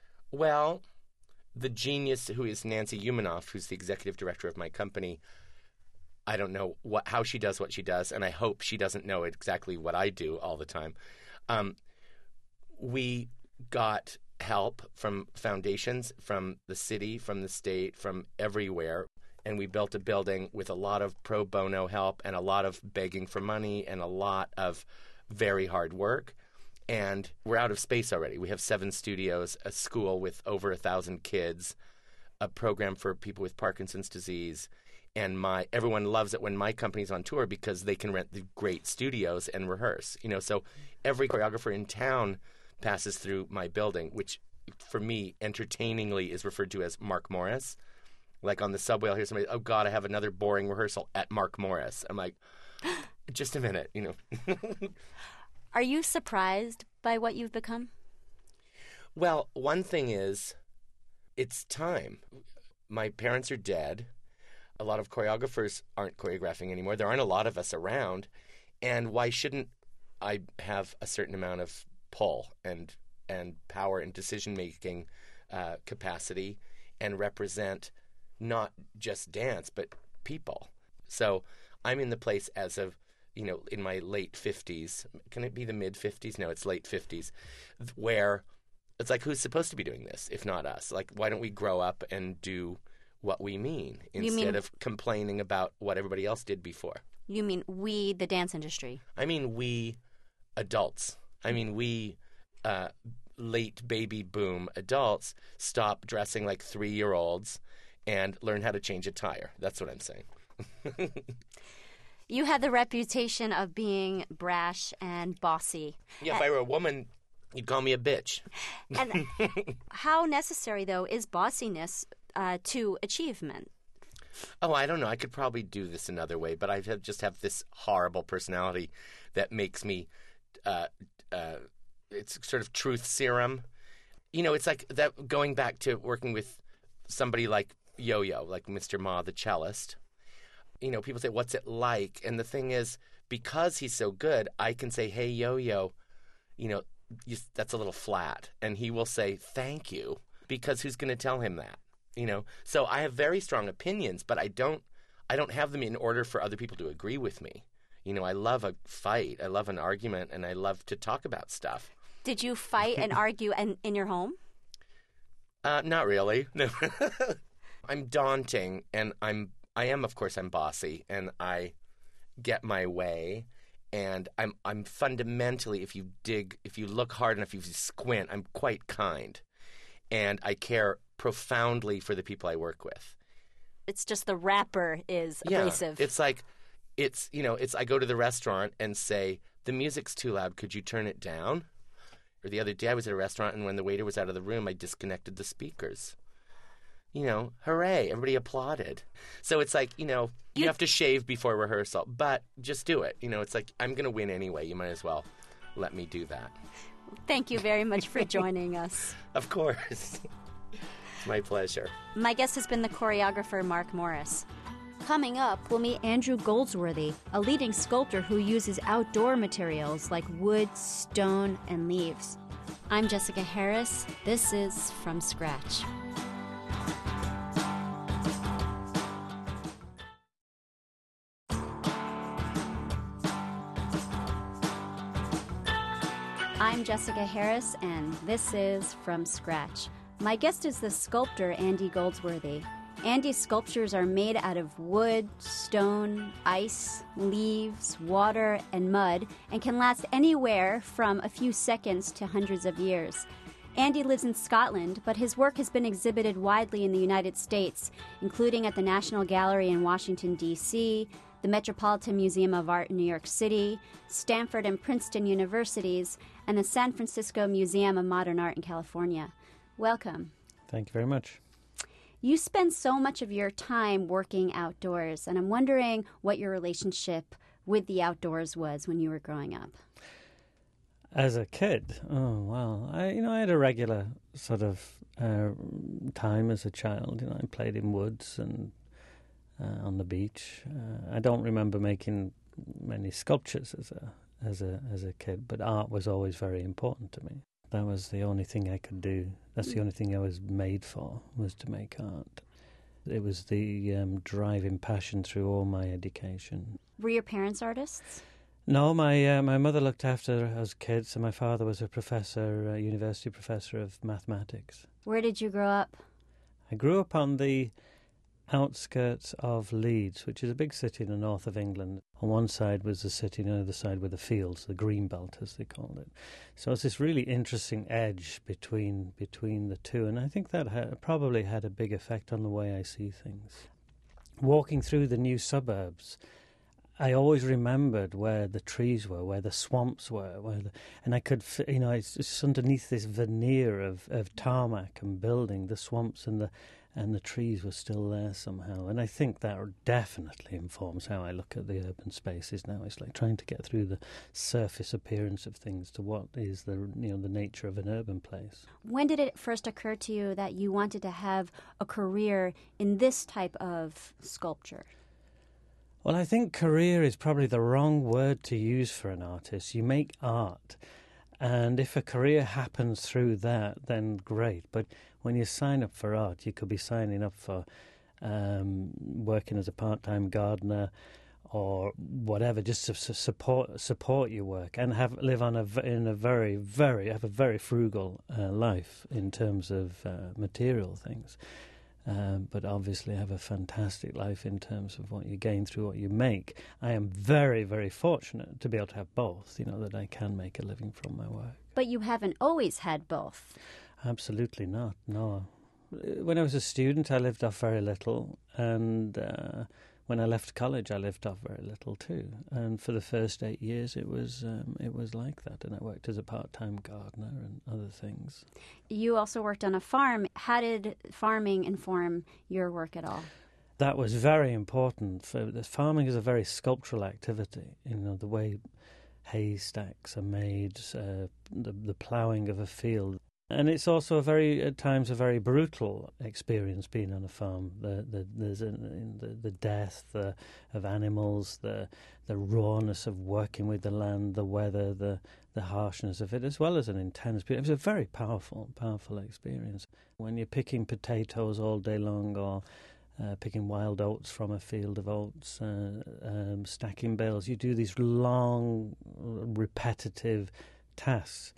Speaker 2: Well, the genius who is Nancy Umanoff, who's the executive director of my company, I don't know what how she does what she does, and I hope she doesn't know exactly what I do all the time. Um, we got help from foundations, from the city, from the state, from everywhere, and we built a building with a lot of pro bono help and a lot of begging for money and a lot of very hard work. And we're out of space already. We have seven studios, a school with over a thousand kids, a program for people with Parkinson's disease. And my everyone loves it when my company's on tour because they can rent the great studios and rehearse. You know, so every choreographer in town passes through my building, which for me, entertainingly, is referred to as Mark Morris. Like on the subway, I'll hear somebody, oh, God, I have another boring rehearsal at Mark Morris. I'm like, just a minute, you know.
Speaker 1: Are you surprised by what you've become?
Speaker 2: Well, one thing is, it's time. My parents are dead. A lot of choreographers aren't choreographing anymore. There aren't a lot of us around. And why shouldn't I have a certain amount of pull and and power and decision-making uh, capacity and represent not just dance, but people? So I'm in the place as of, you know, in my late fifties. Can it be the mid-fifties? No, it's late fifties, where it's like, who's supposed to be doing this if not us? Like, why don't we grow up and do what we mean instead
Speaker 1: mean,
Speaker 2: of complaining about what everybody else did before?
Speaker 1: You mean we, the dance industry?
Speaker 2: I mean we, adults. I mean, we uh, late baby boom adults stop dressing like three-year-olds and learn how to change a tire. That's what I'm saying.
Speaker 1: You had the reputation of being brash and bossy.
Speaker 2: Yeah, if I were a woman, you'd call me a bitch.
Speaker 1: And how necessary, though, is bossiness uh, to achievement?
Speaker 2: Oh, I don't know. I could probably do this another way, but I have, just have this horrible personality that makes me, uh, uh, it's sort of truth serum. You know, it's like that going back to working with somebody like Yo-Yo, like Mister Ma, the cellist. You know, people say, what's it like? And the thing is, because he's so good, I can say, hey, Yo-Yo, you know, you, that's a little flat. And he will say, thank you, because who's going to tell him that? You know, so I have very strong opinions, but I don't, I don't have them in order for other people to agree with me. You know, I love a fight, I love an argument, and I love to talk about stuff.
Speaker 1: Did you fight and argue in, in your home?
Speaker 2: Uh, not really. No. I'm daunting, and I'm, I am, of course, I'm bossy, and I get my way, and I'm, I'm fundamentally, if you dig, if you look hard enough, if you squint, I'm quite kind, and I care profoundly for the people I work with.
Speaker 1: It's just the wrapper is abrasive.
Speaker 2: Yeah, it's like, it's, you know, it's, I go to the restaurant and say, the music's too loud, could you turn it down? Or the other day I was at a restaurant, and when the waiter was out of the room, I disconnected the speakers. You know, hooray, everybody applauded. So it's like, you know, you, you have to shave before rehearsal, but just do it. You know, it's like, I'm going to win anyway. You might as well let me do that.
Speaker 1: Thank you very much for joining us.
Speaker 2: Of course. It's my pleasure.
Speaker 1: My guest has been the choreographer Mark Morris. Coming up, we'll meet Andrew Goldsworthy, a leading sculptor who uses outdoor materials like wood, stone, and leaves. I'm Jessica Harris. This is From Scratch. I'm Jessica Harris, and this is From Scratch. My guest is the sculptor Andy Goldsworthy. Andy's sculptures are made out of wood, stone, ice, leaves, water, and mud, and can last anywhere from a few seconds to hundreds of years. Andy lives in Scotland, but his work has been exhibited widely in the United States, including at the National Gallery in Washington, D C, the Metropolitan Museum of Art in New York City, Stanford and Princeton Universities, and the San Francisco Museum of Modern Art in California. Welcome.
Speaker 3: Thank you very much.
Speaker 1: You spend so much of your time working outdoors, and I'm wondering what your relationship with the outdoors was when you were growing up.
Speaker 3: As a kid, oh wow, I you know I had a regular sort of uh, time as a child. You know, I played in woods and uh, on the beach. Uh, I don't remember making many sculptures as a as a as a kid, but art was always very important to me. That was the only thing I could do. That's the only thing I was made for, was to make art. It was the um, driving passion through all my education.
Speaker 1: Were your parents artists?
Speaker 3: No, my uh, my mother looked after us kids, and my father was a professor, a university professor of mathematics.
Speaker 1: Where did you grow up?
Speaker 3: I grew up on the outskirts of Leeds, which is a big city in the north of England. On one side was the city, and on the other side were the fields, the green belt as they called it. So it's this really interesting edge between between the two, and I think that ha- probably had a big effect on the way I see things. Walking through the new suburbs, I always remembered where the trees were, where the swamps were, where the, and I could, you know, it's just underneath this veneer of, of tarmac and building, the swamps and the and the trees were still there somehow. And I think that definitely informs how I look at the urban spaces now. It's like trying to get through the surface appearance of things to what is the you know the nature of an urban place.
Speaker 1: When did it first occur to you that you wanted to have a career in this type of sculpture?
Speaker 3: Well, I think career is probably the wrong word to use for an artist. You make art, and if a career happens through that, then great. But when you sign up for art, you could be signing up for um, working as a part-time gardener or whatever, just to support support your work and have live on a in a very very have a very frugal uh, life in terms of uh, material things. Um, but obviously have a fantastic life in terms of what you gain through what you make. I am very, very fortunate to be able to have both, you know, that I can make a living from my work.
Speaker 1: But you haven't always had both.
Speaker 3: Absolutely not, no. When I was a student, I lived off very little, and uh, when I left college, I lived off very little too. And for the first eight years, it was um, it was like that, and I worked as a part-time gardener and other things.
Speaker 1: You also worked on a farm. How did farming inform your work at all?
Speaker 3: That was very important. For the farming is a very sculptural activity. You know, the way haystacks are made, uh, the the ploughing of a field. And it's also a very, at times, a very brutal experience being on a farm. The the there's a, the, the death the, of animals, the the rawness of working with the land, the weather, the the harshness of it, as well as an intense. It was a very powerful, powerful experience. When you're picking potatoes all day long, or uh, picking wild oats from a field of oats, uh, um, stacking bales, you do these long, repetitive tasks.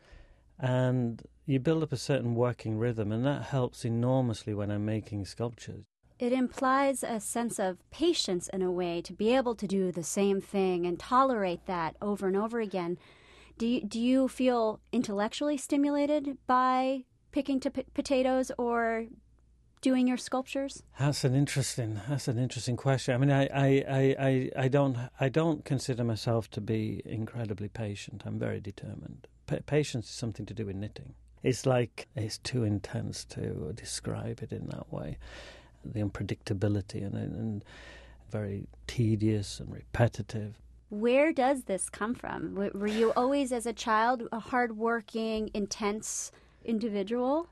Speaker 3: And you build up a certain working rhythm, and that helps enormously when I'm making sculptures.
Speaker 1: It implies a sense of patience in a way, to be able to do the same thing and tolerate that over and over again. Do you, do you feel intellectually stimulated by picking to p- potatoes or doing your sculptures?
Speaker 3: That's an interesting. That's an interesting question. I mean, I, I, I, I, I don't, I don't consider myself to be incredibly patient. I'm very determined. Pa- patience is something to do with knitting. It's like, it's too intense to describe it in that way. The unpredictability and and very tedious and repetitive.
Speaker 1: Where does this come from? W- Were you always, as a child, a hardworking, intense individual?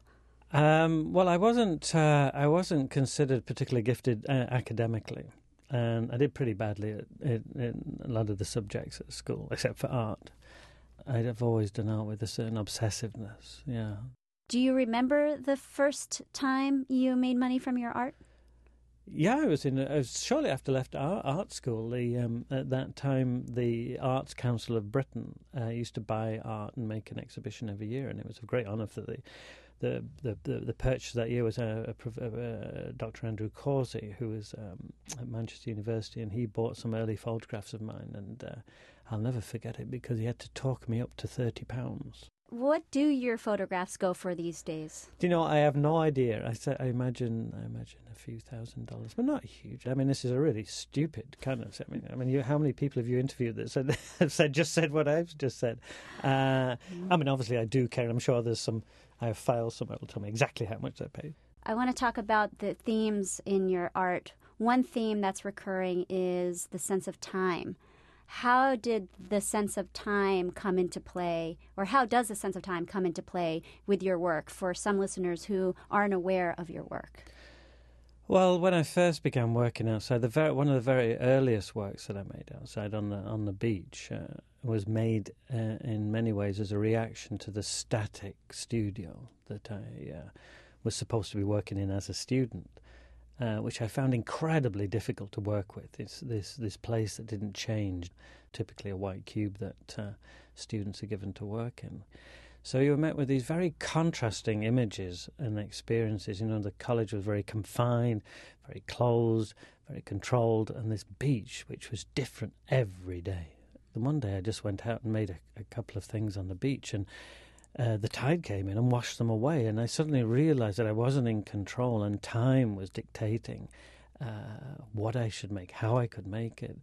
Speaker 3: Um, well, I wasn't. Uh, I wasn't considered particularly gifted uh, academically, and I did pretty badly at, in, in a lot of the subjects at school, except for art. I'd have always done art with a certain obsessiveness. Yeah.
Speaker 1: Do you remember the first time you made money from your art?
Speaker 3: Yeah, I was in. I was shortly after I left art, art school. The um, at that time, the Arts Council of Britain uh, used to buy art and make an exhibition every year, and it was a great honour for the. The, the, the, the purchase that year was uh, a, a, a Doctor Andrew Causey, who was um, at Manchester University, and he bought some early photographs of mine, and uh, I'll never forget it because he had to talk me up to thirty pounds.
Speaker 1: What do your photographs go for these days?
Speaker 3: Do you know, I have no idea. I, say, I imagine I imagine a few thousand dollars, but not huge. I mean, this is a really stupid kind of... I mean, I mean, you, how many people have you interviewed that said, have said just said what I've just said? Uh, mm. I mean, obviously I do care. I'm sure there's some... I have files somewhere that will tell me exactly how much I paid.
Speaker 1: I want to talk about the themes in your art. One theme that's recurring is the sense of time. How did the sense of time come into play, or how does the sense of time come into play with your work for some listeners who aren't aware of your work?
Speaker 3: Well, when I first began working outside, the very, one of the very earliest works that I made outside on the on the beach uh, was made uh, in many ways as a reaction to the static studio that I uh, was supposed to be working in as a student, uh, which I found incredibly difficult to work with. It's this this place that didn't change, typically a white cube that uh, students are given to work in. So you were met with these very contrasting images and experiences. You know, the college was very confined, very closed, very controlled, and this beach, which was different every day. The one day I just went out and made a, a couple of things on the beach, and uh, the tide came in and washed them away, and I suddenly realized that I wasn't in control, and time was dictating uh, what I should make, how I could make it.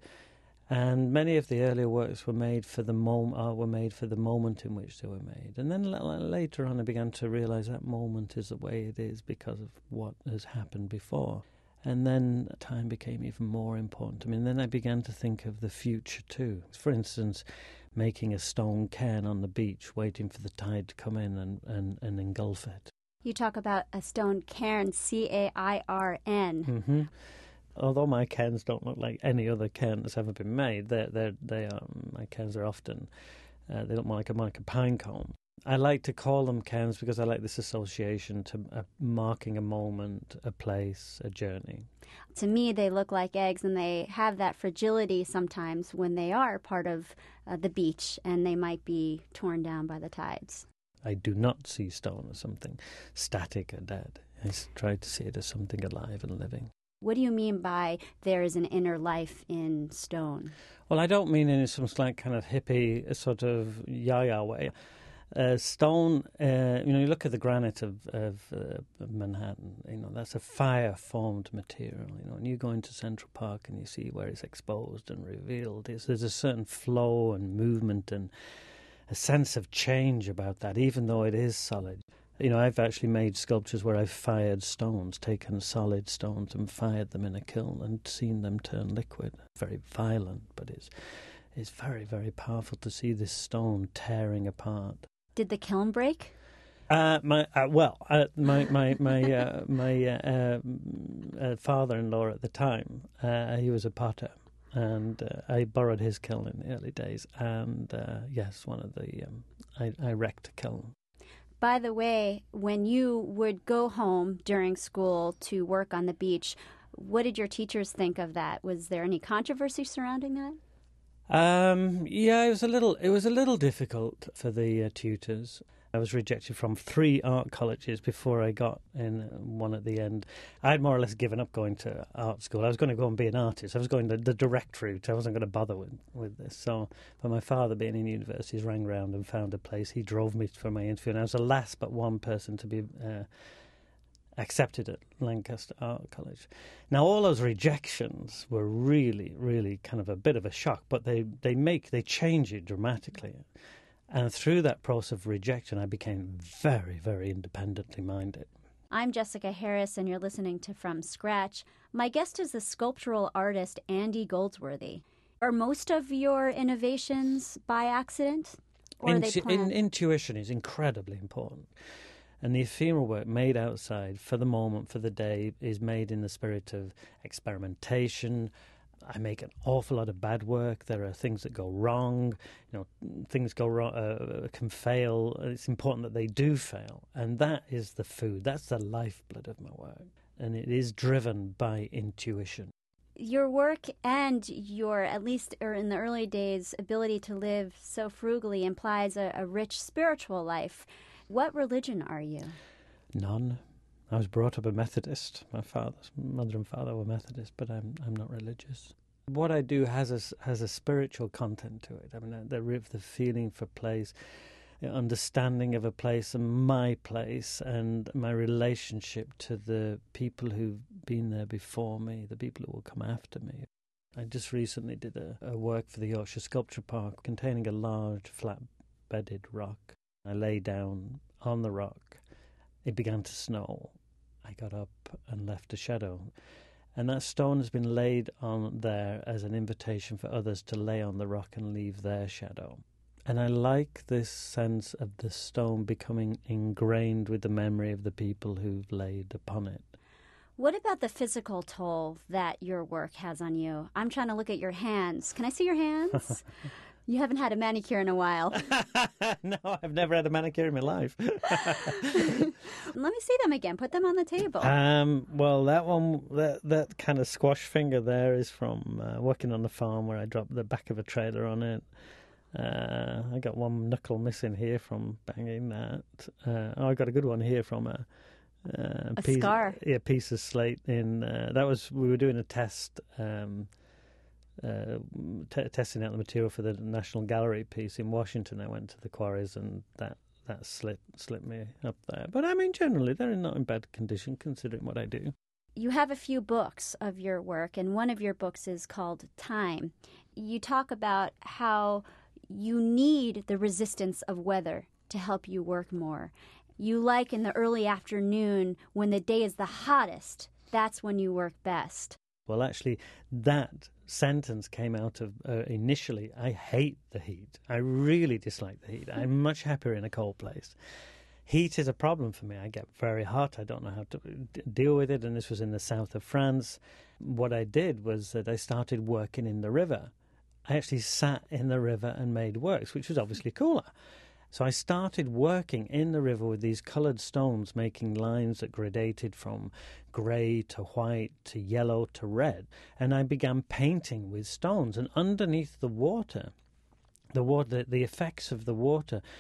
Speaker 3: And many of the earlier works were made for the mom- uh, were made for the moment in which they were made. And then l- later on I began to realize that moment is the way it is because of what has happened before. And then time became even more important. I mean, then I began to think of the future too. For instance, making a stone cairn on the beach, waiting for the tide to come in and, and, and engulf it.
Speaker 1: You talk about a stone cairn, C A I R N.
Speaker 3: Mm-hmm. Although my cairns don't look like any other cairn that's ever been made, they're, they're, they are, my cairns are often, uh, they look more like a, more like a pine cone. I like to call them cairns because I like this association to uh, marking a moment, a place, a journey.
Speaker 1: To me, they look like eggs, and they have that fragility sometimes when they are part of uh, the beach, and they might be torn down by the tides.
Speaker 3: I do not see stone as something static or dead. I tried to see it as something alive and living.
Speaker 1: What do you mean by there is an inner life in stone?
Speaker 3: Well, I don't mean in some like kind of hippie sort of yaya way. Uh, stone, uh, you know, you look at the granite of, of uh, Manhattan, you know, that's a fire-formed material, you know, and you go into Central Park and you see where it's exposed and revealed. It's, there's a certain flow and movement and a sense of change about that, even though it is solid. You know, I've actually made sculptures where I've fired stones, taken solid stones and fired them in a kiln and seen them turn liquid. Very violent, but it's, it's very, very powerful to see this stone tearing apart.
Speaker 1: Did the kiln break?
Speaker 3: Uh, my uh, well, uh, my my my uh, my uh, uh, father-in-law at the time, uh, he was a potter, and uh, I borrowed his kiln in the early days. And uh, yes, one of the um, I, I wrecked a kiln.
Speaker 1: By the way, when you would go home during school to work on the beach, what did your teachers think of that? Was there any controversy surrounding that?
Speaker 3: Um, yeah, it was a little. It was a little difficult for the uh, tutors. I was rejected from three art colleges before I got in one at the end. I had more or less given up going to art school. I was going to go and be an artist. I was going the, the direct route. I wasn't going to bother with, with this. So, but my father, being in universities, rang round and found a place. He drove me for my interview, and I was the last but one person to be uh, accepted at Lancaster Art College. Now, all those rejections were really, really kind of a bit of a shock, but they, they make, they change you dramatically. And through that process of rejection, I became very, very independently minded.
Speaker 1: I'm Jessica Harris, and you're listening to From Scratch. My guest is the sculptural artist Andy Goldsworthy. Are most of your innovations by accident, or
Speaker 3: Intu-
Speaker 1: are they planned?
Speaker 3: in, intuition is incredibly important. And the ephemeral work made outside for the moment, for the day, is made in the spirit of experimentation. I make an awful lot of bad work. There are things that go wrong. You know, things go wrong, uh, can fail. It's important that they do fail. And that is the food. That's the lifeblood of my work. And it is driven by intuition.
Speaker 1: Your work and your, at least or in the early days, ability to live so frugally implies a, a rich spiritual life. What religion are you?
Speaker 3: None. I was brought up a Methodist. My father's mother and father were Methodist, but I'm I'm not religious. What I do has a has a spiritual content to it. I mean, the the feeling for place, understanding of a place and my place, and my relationship to the people who've been there before me, the people who will come after me. I just recently did a, a work for the Yorkshire Sculpture Park containing a large flat-bedded rock. I lay down on the rock. It began to snow. I got up and left a shadow. And that stone has been laid on there as an invitation for others to lay on the rock and leave their shadow. And I like this sense of the stone becoming ingrained with the memory of the people who've laid upon it.
Speaker 1: What about the physical toll that your work has on you? I'm trying to look at your hands. Can I see your hands? You haven't had a manicure in a while.
Speaker 3: No, I've never had a manicure in my life.
Speaker 1: Let me see them again. Put them on the table.
Speaker 3: Um, well, that one, that that kind of squash finger there is from uh, working on the farm where I dropped the back of a trailer on it. Uh, I got one knuckle missing here from banging that. Uh, oh, I got a good one here from a, uh,
Speaker 1: a
Speaker 3: piece,
Speaker 1: scar.
Speaker 3: Yeah, piece of slate in. Uh, that was we were doing a test. Um, Uh, t- testing out the material for the National Gallery piece in Washington. I went to the quarries and that, that slit slit me up there. But I mean, generally, they're not in bad condition considering what I do.
Speaker 1: You have a few books of your work, and one of your books is called Time. You talk about how you need the resistance of weather to help you work more. You like in the early afternoon when the day is the hottest, that's when you work best.
Speaker 3: Well, actually, that sentence came out of uh, initially, I hate the heat. I really dislike the heat. I'm much happier in a cold place. Heat is a problem for me. I get very hot. I don't know how to d- deal with it. And this was in the south of France. What I did was that I started working in the river. I actually sat in the river and made works, which was obviously cooler. So I started working in the river with these coloured stones, making lines that gradated from grey to white to yellow to red. And I began painting with stones. And underneath the water, the water, the effects of the water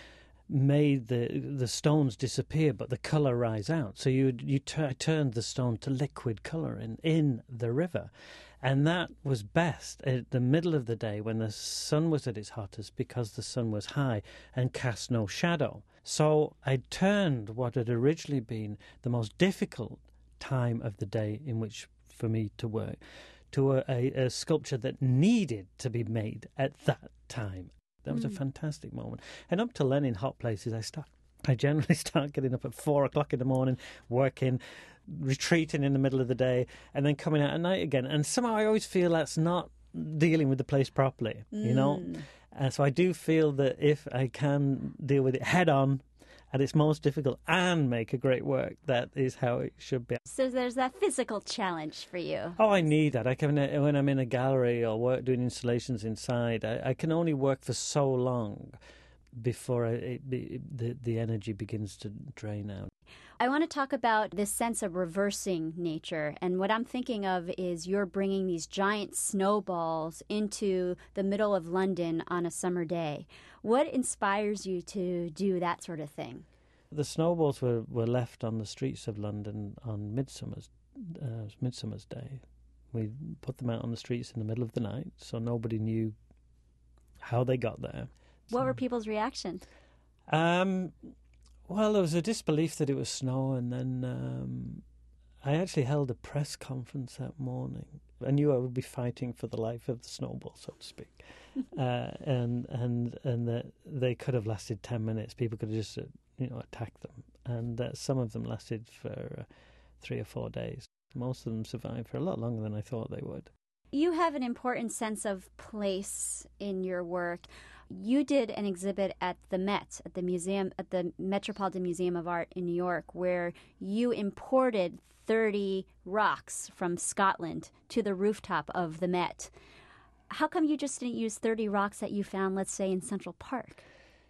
Speaker 3: made the the stones disappear, but the colour rise out. So you you t- turned the stone to liquid colour in, in the river. And that was best at the middle of the day when the sun was at its hottest, because the sun was high and cast no shadow. So I turned what had originally been the most difficult time of the day in which for me to work to a, a, a sculpture that needed to be made at that time. That was mm. a fantastic moment. And up till then, in hot places, I start. I generally start getting up at four o'clock in the morning, working, retreating in the middle of the day, and then coming out at night again. And somehow I always feel that's not dealing with the place properly, mm. you know? And so I do feel that if I can deal with it head on at its most difficult and make a great work, that is how it should be.
Speaker 1: So there's that physical challenge for you.
Speaker 3: Oh, I need that. I can, when I'm in a gallery or work doing installations inside, I, I can only work for so long before I, it, it, the, the energy begins to drain out.
Speaker 1: I want to talk about this sense of reversing nature. And what I'm thinking of is you're bringing these giant snowballs into the middle of London on a summer day. What inspires you to do that sort of thing?
Speaker 3: The snowballs were, were left on the streets of London on Midsummer's, uh, Midsummer's Day. We put them out on the streets in the middle of the night, so nobody knew how they got there.
Speaker 1: What were people's reactions?
Speaker 3: Um, well, there was a disbelief that it was snow, and then um, I actually held a press conference that morning. I knew I would be fighting for the life of the snowball, so to speak, uh, and and and that they could have lasted ten minutes. People could have just uh, you know attacked them, and uh, some of them lasted for uh, three or four days. Most of them survived for a lot longer than I thought they would.
Speaker 1: You have an important sense of place in your work. You did an exhibit at the Met, at the museum, at the Metropolitan Museum of Art in New York, where you imported thirty rocks from Scotland to the rooftop of the Met. How come you just didn't use thirty rocks that you found, let's say, in Central Park?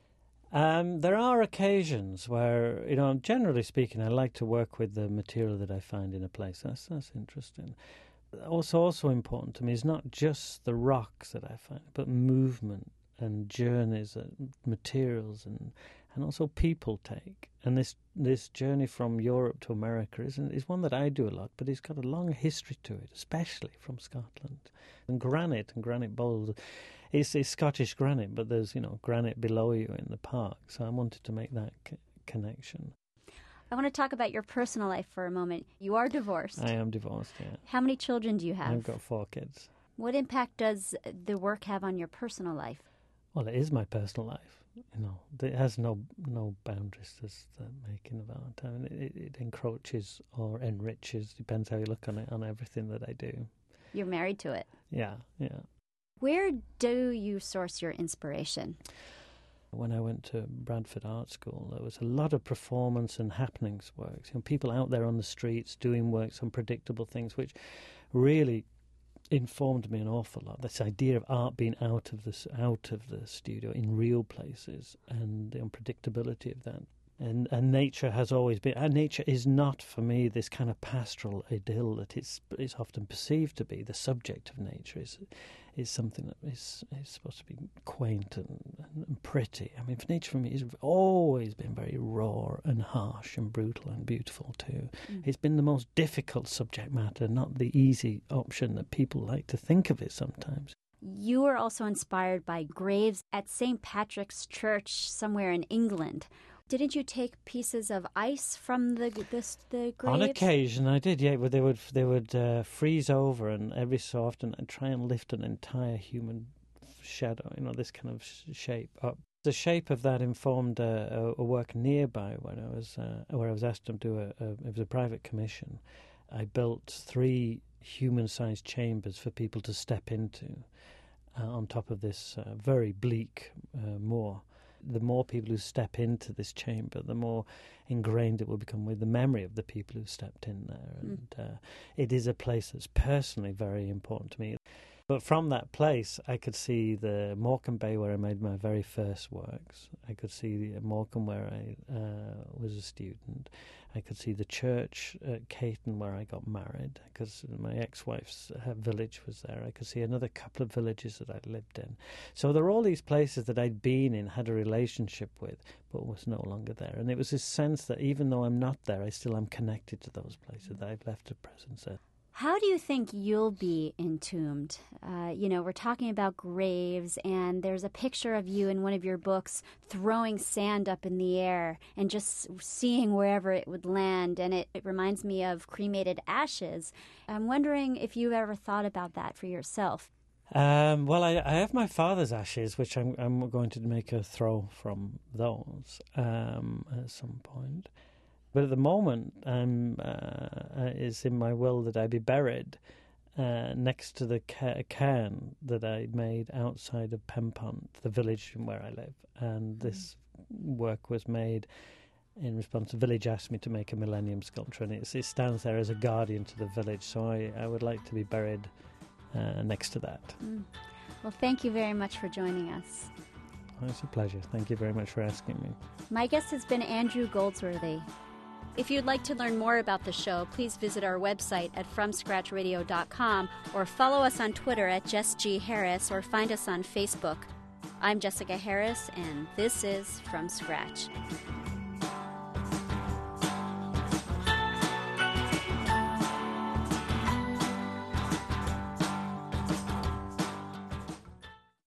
Speaker 3: Um, there are occasions where, you know, generally speaking, I like to work with the material that I find in a place. That's that's interesting. Also, also important to me is not just the rocks that I find, but movement and journeys and materials and and also people take. And this this journey from Europe to America is is one that I do a lot, but it's got a long history to it, especially from Scotland. And granite and granite bowls, it's, it's Scottish granite, but there's, you know, granite below you in the park. So I wanted to make that c- connection.
Speaker 1: I want to talk about your personal life for a moment. You are divorced.
Speaker 3: I am divorced, yeah.
Speaker 1: How many children do you have?
Speaker 3: I've got four kids.
Speaker 1: What impact does the work have on your personal life?
Speaker 3: Well, it is my personal life. You know, it has no no boundaries, as the making of art. I mean, it, it encroaches or enriches, depends how you look on it, on everything that I do.
Speaker 1: You're married to it.
Speaker 3: Yeah, yeah.
Speaker 1: Where do you source your inspiration?
Speaker 3: When I went to Bradford Art School, there was a lot of performance and happenings works. You know, people out there on the streets doing works, unpredictable things, which really informed me an awful lot. This idea of art being out of the out of the studio in real places, and the unpredictability of that. And and nature has always been. And nature is not for me this kind of pastoral idyll that it's it's often perceived to be. The subject of nature is is something that is is supposed to be quaint and, and pretty. I mean, nature for me has always been very raw and harsh and brutal and beautiful too. Mm. It's been the most difficult subject matter, not the easy option that people like to think of it sometimes.
Speaker 1: You were also inspired by graves at Saint Patrick's Church somewhere in England. Didn't you take pieces of ice from the the, the graves?
Speaker 3: On occasion, I did. Yeah, but they would they would uh, freeze over, and every so often I'd try and lift an entire human shadow, you know, this kind of sh- shape up. The shape of that informed uh, a, a work nearby where I was uh, where I was asked to do a, a. It was a private commission. I built three human-sized chambers for people to step into uh, on top of this uh, very bleak uh, moor. The more people who step into this chamber, the more ingrained it will become with the memory of the people who stepped in there. Mm. And uh, it is a place that's personally very important to me. But from that place, I could see the Morecambe Bay where I made my very first works. I could see the Morecambe where I uh, was a student. I could see the church at Caton where I got married, because my ex-wife's uh, village was there. I could see another couple of villages that I'd lived in. So there were all these places that I'd been in, had a relationship with, but was no longer there. And it was this sense that even though I'm not there, I still am connected to those places, that I've left a presence there.
Speaker 1: How do you think you'll be entombed? Uh, you know, we're talking about graves, and there's a picture of you in one of your books throwing sand up in the air and just seeing wherever it would land, and it, it reminds me of cremated ashes. I'm wondering if you've ever thought about that for yourself.
Speaker 3: Um, well, I, I have my father's ashes, which I'm, I'm going to make a throw from those um, at some point. But at the moment, um, uh, it's in my will that I be buried uh, next to the ca- cairn that I made outside of Pempont, the village where I live. And this mm. work was made in response. The village asked me to make a millennium sculpture, and it's, it stands there as a guardian to the village. So I, I would like to be buried uh, next to that.
Speaker 1: Mm. Well, thank you very much for joining us.
Speaker 3: Oh, it's a pleasure. Thank you very much for asking me.
Speaker 1: My guest has been Andrew Goldsworthy. If you'd like to learn more about the show, please visit our website at from scratch radio dot com or follow us on Twitter at Jess G. Harris or find us on Facebook. I'm Jessica Harris, and this is From Scratch.